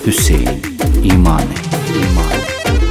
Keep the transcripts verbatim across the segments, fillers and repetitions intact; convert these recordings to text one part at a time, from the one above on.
Hüseyin İmane İmane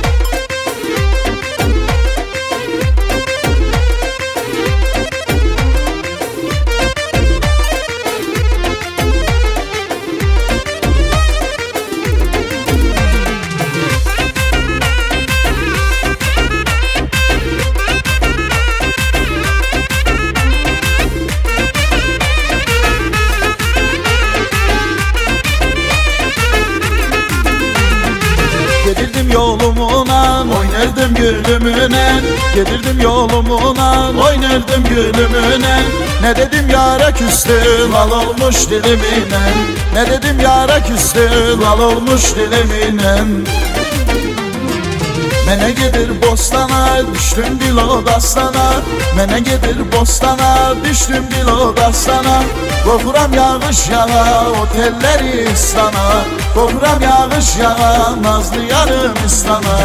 Gedirdim yolumuna, oynardım gülümüne. Gedirdim yolumuna, oynardım gülümüne. Ne dedim yara küstü, lal olmuş dilimine. Ne dedim yara küstü, lal olmuş dilimine. Mene gedir bostana, düştüm dilo dastana. Mene gedir bostana, düştüm dilo dastana. Korkuram yağış yağa, otelleri istana. Korkuram yağış yağa, nazlı yarım istana.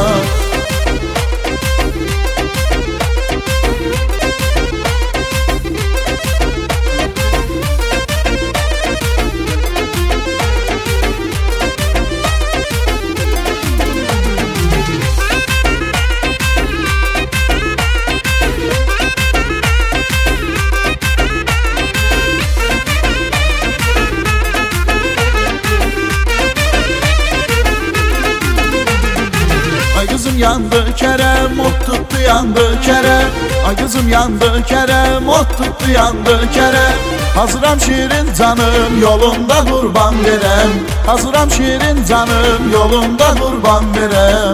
Ay kızım yandı Kerem, ot tuttu yandı Kerem. Ay kızım yandı Kerem, ot tuttu yandı Kerem. Hazıram şirin canım, yolunda kurban verem. Hazıram şirin canım, yolunda kurban verem.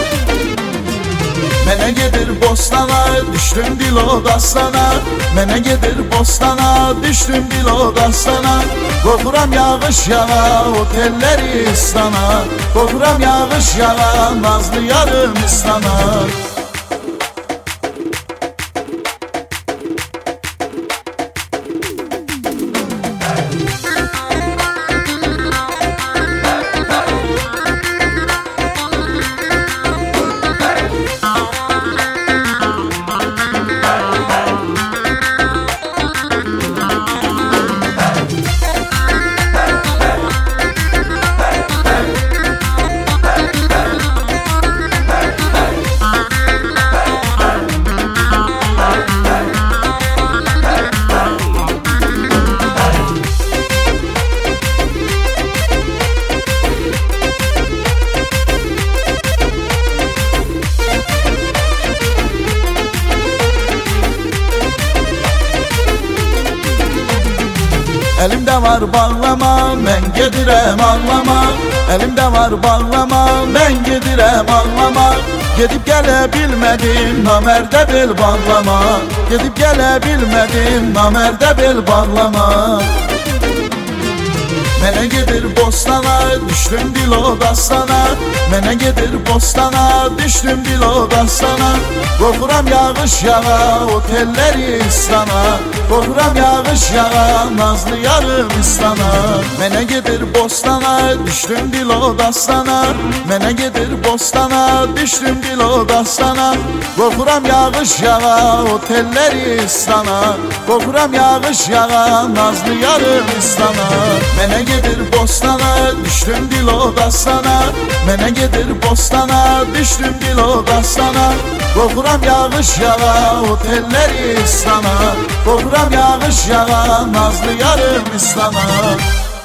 Mene gedir bostana, düştüm dilo dastana. Mene gedir bostana, düştüm dilo dastana. Korkuram yağış yağa, otelleri istana. Korkuram yağış yağa, nazlı yarım istana. Elimde var bağlama, ben gedirem ağlama. Elimde var bağlama, ben gedirem ağlama. Gidip gelebilmedim, namerde bel bağlama. Gidip gelebilmedim, namerde bel bağlama. Mene gedir bostana, düştüm dilo dastana. Mene gedir bostana, düştüm dilo dastana. Korkuram yağış yağa, otelleri istana. Korkuram yağış yağa, nazlı yarım istana. Mene gedir bostana, düştüm dilo dastana. Mene gedir bostana, düştüm dilo dastana. Korkuram yağış yağa, otelleri istana. Korkuram yağış yağa, nazlı yarım istana. Mene gedir bostana, düştüm dilo dastana. Mene gedir bostana, düştüm dilo dastana. Korkuram yağış yağa, otelleri istana. Korkuram yağış yağa, nazlı yarım istana.